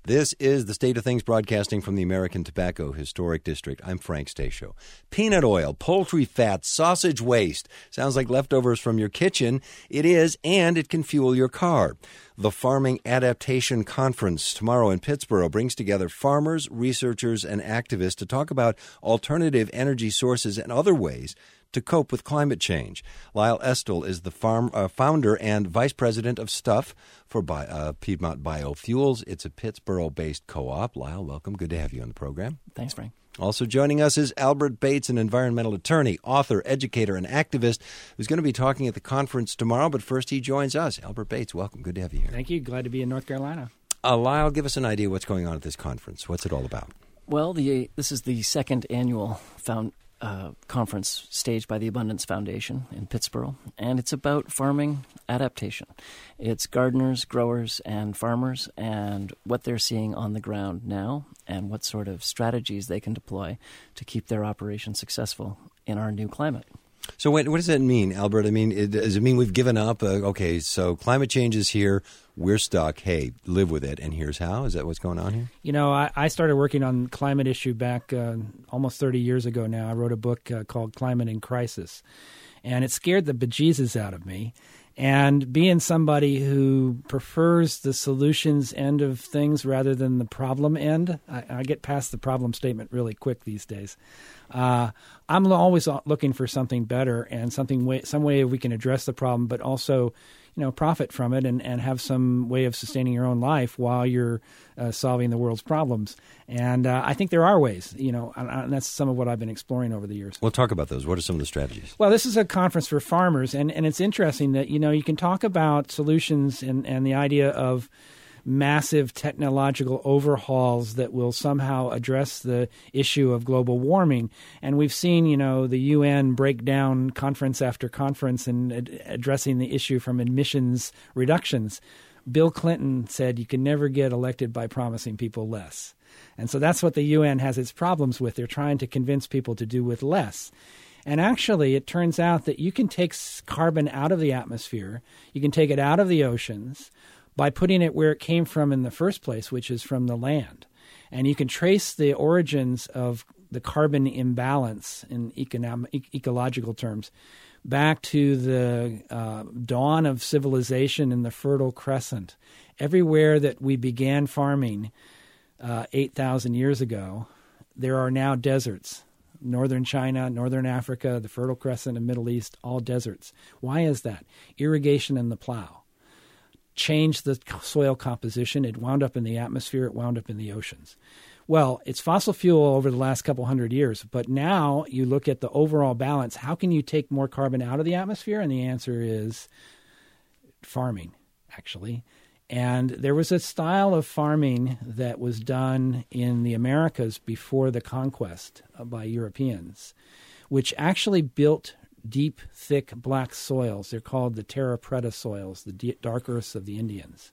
This is the State of Things broadcasting from the American Tobacco Historic District. I'm Frank Stasio. Peanut oil, poultry fat, sausage waste. Sounds like leftovers from your kitchen. It is, and it can fuel your car. The Farming Adaptation Conference tomorrow in Pittsburgh brings together farmers, researchers, and activists to talk about alternative energy sources and other ways to cope with climate change. Lyle Estel is the founder and vice president of Stuff for Piedmont Biofuels. It's a Pittsburgh-based co-op. Lyle, welcome. Good to have you on the program. Thanks, Frank. Also joining us is Albert Bates, an environmental attorney, author, educator, and activist who's going to be talking at the conference tomorrow. But first, he joins us. Albert Bates, welcome. Good to have you here. Thank you. Glad to be in North Carolina. Lyle, give us an idea what's going on at this conference. What's it all about? Well, this is the second annual conference staged by the Abundance Foundation in Pittsburgh, and it's about farming adaptation. It's gardeners, growers, and farmers, and what they're seeing on the ground now, and what sort of strategies they can deploy to keep their operation successful in our new climate. So what does that mean, Albert? I mean, does it mean we've given up? Okay, so climate change is here. We're stuck. Hey, live with it. And here's how. Is that what's going on here? You know, I started working on climate issue back almost 30 years ago now. I wrote a book called Climate in Crisis, and it scared the bejesus out of me. And being somebody who prefers the solutions end of things rather than the problem end, I get past the problem statement really quick these days. I'm always looking for something better and some way we can address the problem, but also, profit from it and have some way of sustaining your own life while you're solving the world's problems. And I think there are ways, and that's some of what I've been exploring over the years. We'll talk about those. What are some of the strategies? Well, this is a conference for farmers, and it's interesting that, you can talk about solutions and the idea of massive technological overhauls that will somehow address the issue of global warming. And we've seen, the UN break down conference after conference and addressing the issue from emissions reductions. Bill Clinton said you can never get elected by promising people less. And so that's what the UN has its problems with. They're trying to convince people to do with less. And actually, it turns out that you can take carbon out of the atmosphere, you can take it out of the oceans, by putting it where it came from in the first place, which is from the land. And you can trace the origins of the carbon imbalance in ecological terms back to the dawn of civilization in the Fertile Crescent. Everywhere that we began farming 8,000 years ago, there are now deserts. Northern China, Northern Africa, the Fertile Crescent and Middle East, all deserts. Why is that? Irrigation and the plow changed the soil composition. It wound up in the atmosphere. It wound up in the oceans. Well, it's fossil fuel over the last couple hundred years, but now you look at the overall balance. How can you take more carbon out of the atmosphere? And the answer is farming, actually. And there was a style of farming that was done in the Americas before the conquest by Europeans, which actually built deep, thick, black soils. They're called the terra preta soils, the dark earths of the Indians.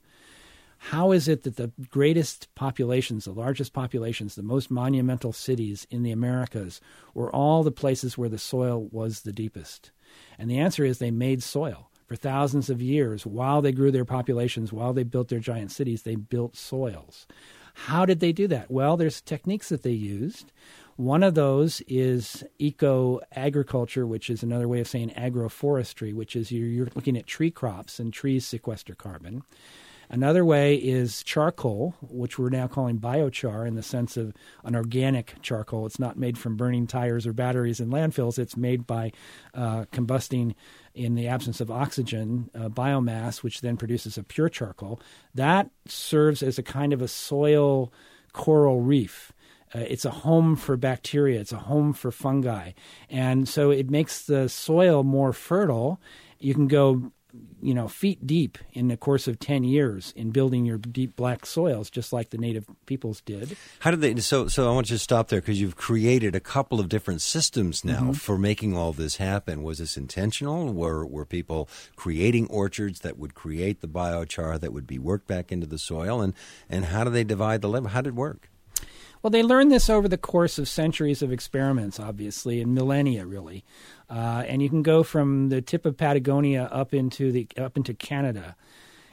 How is it that the greatest populations, the largest populations, the most monumental cities in the Americas were all the places where the soil was the deepest? And the answer is they made soil. For thousands of years, while they grew their populations, while they built their giant cities, they built soils. How did they do that? Well, there's techniques that they used. One of those is eco-agriculture, which is another way of saying agroforestry, which is you're looking at tree crops, and trees sequester carbon. Another way is charcoal, which we're now calling biochar in the sense of an organic charcoal. It's not made from burning tires or batteries in landfills. It's made by combusting in the absence of oxygen, biomass, which then produces a pure charcoal. That serves as a kind of a soil coral reef. It's a home for bacteria. It's a home for fungi. And so it makes the soil more fertile. You can go feet deep in the course of 10 years in building your deep black soils, just like the native peoples did. How did they? So I want you to stop there because you've created a couple of different systems now for making all this happen. Was this intentional? Were people creating orchards that would create the biochar that would be worked back into the soil? And how do they divide the labor? How did it work? Well, they learned this over the course of centuries of experiments, obviously, and millennia, really. And you can go from the tip of Patagonia up into Canada.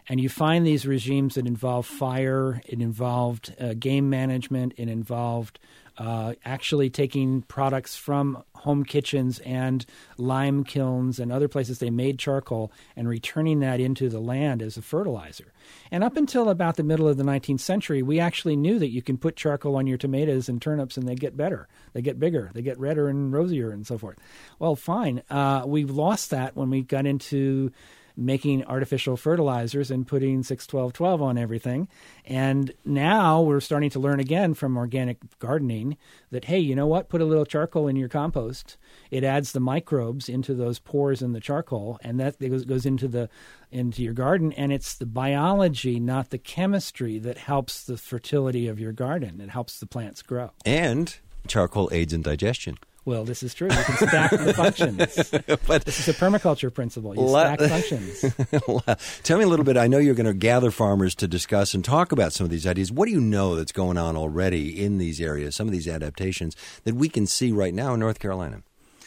And you find these regimes that involve fire, it involved game management, it involved actually taking products from home kitchens and lime kilns and other places they made charcoal and returning that into the land as a fertilizer. And up until about the middle of the 19th century, we actually knew that you can put charcoal on your tomatoes and turnips and they get better. They get bigger. They get redder and rosier and so forth. Well, fine. We've lost that when we got into making artificial fertilizers and putting 6-12-12 on everything. And now we're starting to learn again from organic gardening that, hey, you know what? Put a little charcoal in your compost. It adds the microbes into those pores in the charcoal, and that goes into your garden. And it's the biology, not the chemistry, that helps the fertility of your garden. It helps the plants grow. And charcoal aids in digestion. Well, this is true. You can stack the functions. But this is a permaculture principle. You stack functions. Tell me a little bit. I know you're going to gather farmers to discuss and talk about some of these ideas. What do you know that's going on already in these areas, some of these adaptations that we can see right now in North Carolina?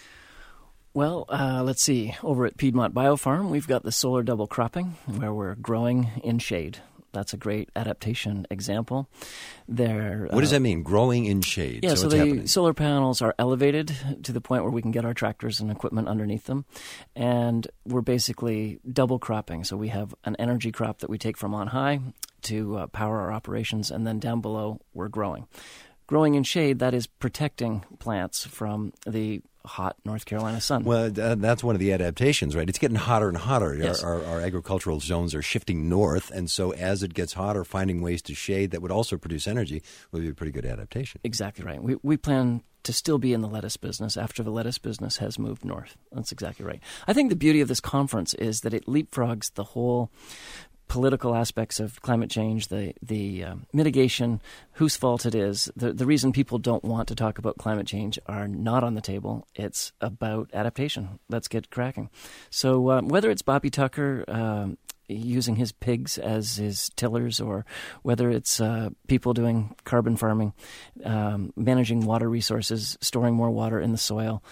Well, let's see. Over at Piedmont Biofarm, we've got the solar double cropping, where we're growing in shade. That's a great adaptation example. What does that mean, growing in shade? Yeah, so the happening? Solar panels are elevated to the point where we can get our tractors and equipment underneath them. And we're basically double cropping. So we have an energy crop that we take from on high to power our operations, and then down below we're growing. Growing in shade, that is protecting plants from the hot North Carolina sun. Well, that's one of the adaptations, right? It's getting hotter and hotter. Yes. Our agricultural zones are shifting north, and so as it gets hotter, finding ways to shade that would also produce energy would be a pretty good adaptation. Exactly right. We plan to still be in the lettuce business after the lettuce business has moved north. That's exactly right. I think the beauty of this conference is that it leapfrogs the whole political aspects of climate change, the mitigation, whose fault it is. The reason people don't want to talk about climate change are not on the table. It's about adaptation. Let's get cracking. So whether it's Bobby Tucker using his pigs as his tillers, or whether it's people doing carbon farming, managing water resources, storing more water in the soil,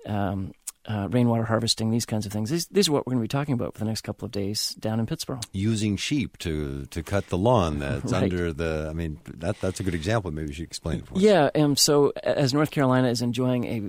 rainwater harvesting, these kinds of things. These are what we're going to be talking about for the next couple of days down in Pittsburgh. Using sheep to cut the lawn that's right. under the, I mean, that's a good example. Maybe you should explain it for us. Yeah, so as North Carolina is enjoying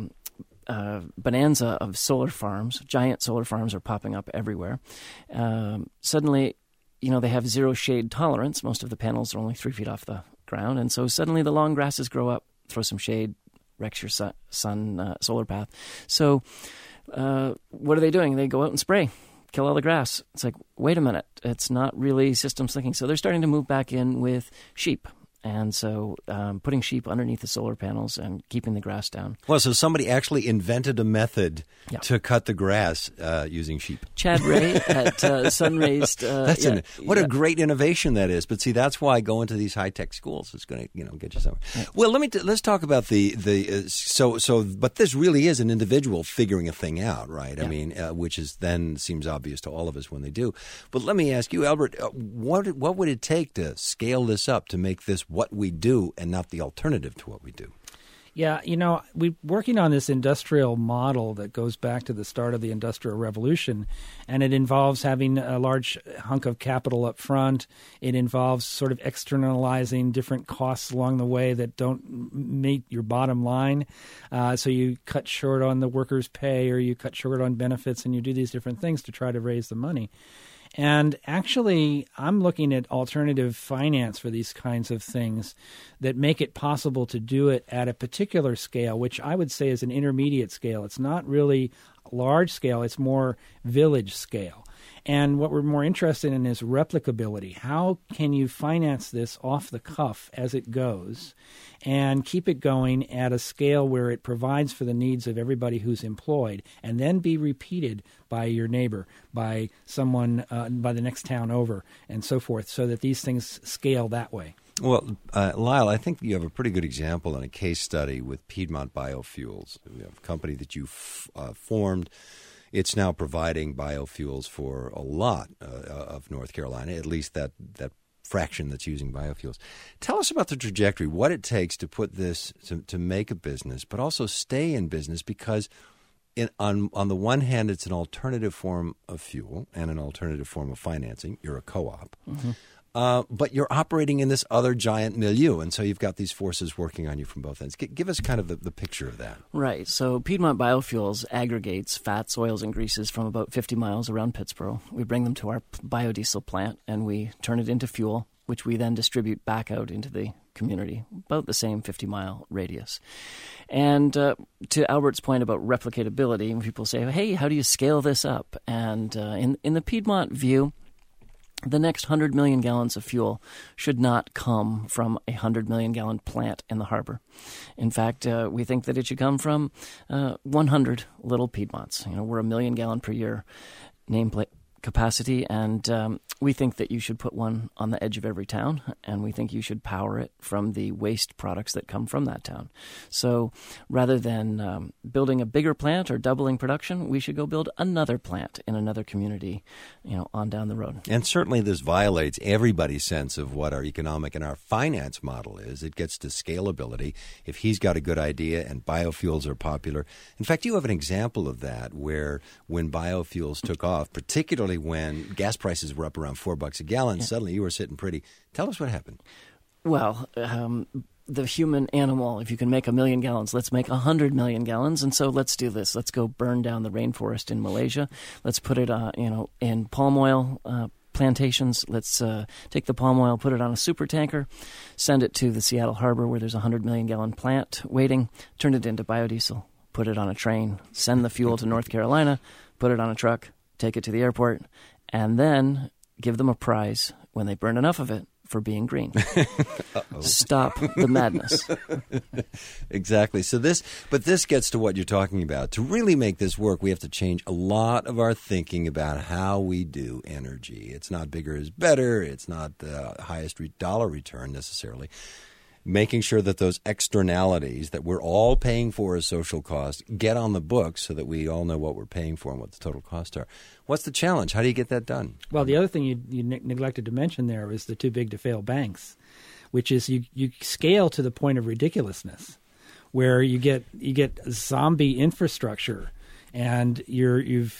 a bonanza of solar farms, giant solar farms are popping up everywhere. Suddenly, they have zero shade tolerance. Most of the panels are only 3 feet off the ground. And so suddenly the long grasses grow up, throw some shade, wrecks your sun solar path. So what are they doing? They go out and spray, kill all the grass. It's like, wait a minute, it's not really systems thinking. So they're starting to move back in with sheep. And so putting sheep underneath the solar panels and keeping the grass down. Well, so somebody actually invented a method to cut the grass using sheep. Chad Ray at Sunraised. What a great innovation that is. But see, that's why going to these high-tech schools is going to get you somewhere. Yeah. Well, let's talk about but this really is an individual figuring a thing out, right? Yeah. I mean, which then seems obvious to all of us when they do. But let me ask you, Albert, what would it take to scale this up to make this what we do and not the alternative to what we do? Yeah, we're working on this industrial model that goes back to the start of the Industrial Revolution, and it involves having a large hunk of capital up front. It involves sort of externalizing different costs along the way that don't meet your bottom line. So you cut short on the workers' pay, or you cut short on benefits, and you do these different things to try to raise the money. And actually, I'm looking at alternative finance for these kinds of things that make it possible to do it at a particular scale, which I would say is an intermediate scale. It's not really large scale. It's more village scale. And what we're more interested in is replicability. How can you finance this off the cuff as it goes and keep it going at a scale where it provides for the needs of everybody who's employed, and then be repeated by your neighbor, by someone, by the next town over, and so forth, so that these things scale that way? Well, Lyle, I think you have a pretty good example in a case study with Piedmont Biofuels, a company that you formed. It's now providing biofuels for a lot of North Carolina, at least that fraction that's using biofuels. Tell us about the trajectory, what it takes to put this, to make a business, but also stay in business, because on the one hand, it's an alternative form of fuel and an alternative form of financing. You're a co-op. But you're operating in this other giant milieu, and so you've got these forces working on you from both ends. Give us kind of the picture of that. Right. So Piedmont Biofuels aggregates fats, oils, and greases from about 50 miles around Pittsburgh. We bring them to our biodiesel plant, and we turn it into fuel, which we then distribute back out into the community, about the same 50-mile radius. And to Albert's point about replicatability, when people say, hey, how do you scale this up? And in the Piedmont view, the next 100 million gallons of fuel should not come from a 100 million gallon plant in the harbor. In fact, we think that it should come from 100 little Piedmonts. We're 1 million gallon per year nameplate capacity, and we think that you should put one on the edge of every town, and we think you should power it from the waste products that come from that town. So rather than building a bigger plant or doubling production, we should go build another plant in another community, on down the road. And certainly this violates everybody's sense of what our economic and our finance model is. It gets to scalability. If he's got a good idea and biofuels are popular. In fact, you have an example of that where when biofuels took off, particularly when gas prices were up around $4 a gallon, suddenly you were sitting pretty. Tell us what happened. Well, the human animal, if you can make 1 million gallons, let's make 100 million gallons. And so let's do this. Let's go burn down the rainforest in Malaysia. Let's put it, in palm oil plantations. Let's take the palm oil, put it on a super tanker, send it to the Seattle harbor where there's a 100 million gallon plant waiting, turn it into biodiesel, put it on a train, send the fuel to North Carolina, put it on a truck, take it to the airport, and then give them a prize when they burn enough of it for being green. Stop the madness. Exactly. So this gets to what you're talking about. To really make this work, we have to change a lot of our thinking about how we do energy. It's not bigger is better. It's not the highest dollar return necessarily. Making sure that those externalities that we're all paying for as social costs get on the books so that we all know what we're paying for and what the total costs are. What's the challenge? How do you get that done? Well, the other thing you neglected to mention there was the too big to fail banks, which is you scale to the point of ridiculousness, where you get zombie infrastructure. And you're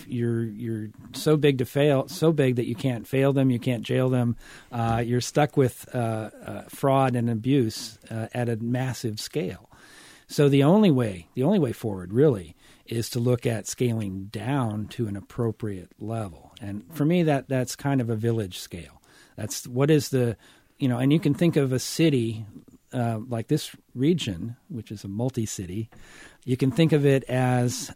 so big to fail, so big that you can't fail them, you can't jail them. You're stuck with fraud and abuse at a massive scale. So the only way forward really is to look at scaling down to an appropriate level. And for me, that's kind of a village scale. That's what is the, and you can think of a city like this region, which is a multi-city. You can think of it as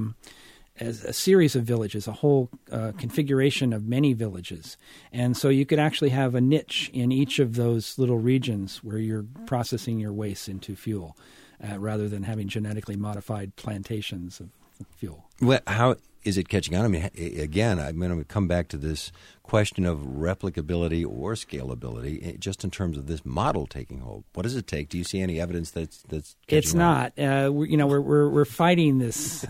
a series of villages, a whole configuration of many villages. And so you could actually have a niche in each of those little regions where you're processing your waste into fuel rather than having genetically modified plantations of fuel. Well, how is it catching on? I mean, again, I'm going to come back to this question of replicability or scalability, just in terms of this model taking hold. What does it take? Do you see any evidence that's catching It's not. We're fighting this.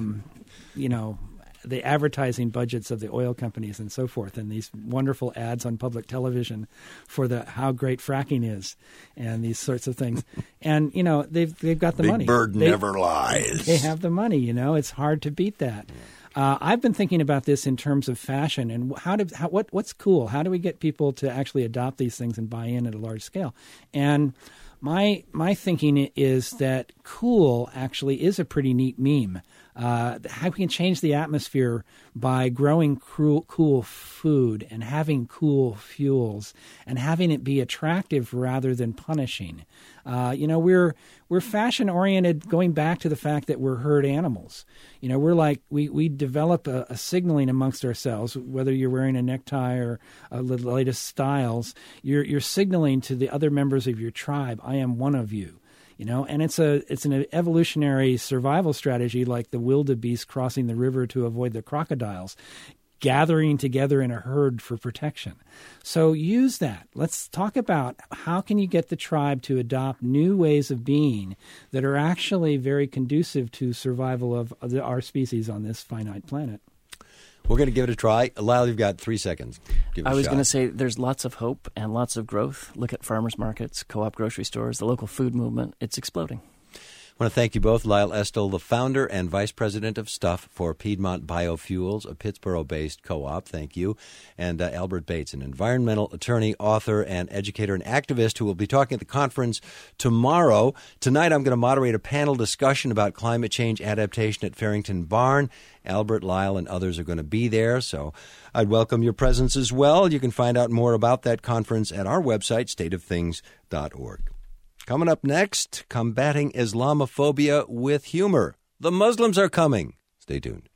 The advertising budgets of the oil companies and so forth, and these wonderful ads on public television for how great fracking is, and these sorts of things. And they've got the money. Big bird never lies. They have the money. It's hard to beat that. I've been thinking about this in terms of fashion and what's cool. How do we get people to actually adopt these things and buy in at a large scale? And my thinking is that cool actually is a pretty neat meme. How we can change the atmosphere by growing cool food and having cool fuels and having it be attractive rather than punishing. We're fashion oriented, going back to the fact that we're herd animals. We're like we develop a signaling amongst ourselves. Whether you're wearing a necktie or the latest styles, you're signaling to the other members of your tribe, I am one of you. And it's an evolutionary survival strategy, like the wildebeest crossing the river to avoid the crocodiles, gathering together in a herd for protection. So use that. Let's talk about how can you get the tribe to adopt new ways of being that are actually very conducive to survival of our species on this finite planet. We're going to give it a try. Lyle, you've got 3 seconds. I was going to say there's lots of hope and lots of growth. Look at farmers markets, co-op grocery stores, the local food movement. It's exploding. I want to thank you both. Lyle Estel, the founder and vice president of Stuff for Piedmont Biofuels, a Pittsboro-based co-op. Thank you. And Albert Bates, an environmental attorney, author, and educator and activist who will be talking at the conference tomorrow. Tonight, I'm going to moderate a panel discussion about climate change adaptation at Farrington Barn. Albert, Lyle, and others are going to be there, so I'd welcome your presence as well. You can find out more about that conference at our website, stateofthings.org. Coming up next, combating Islamophobia with humor. The Muslims are coming. Stay tuned.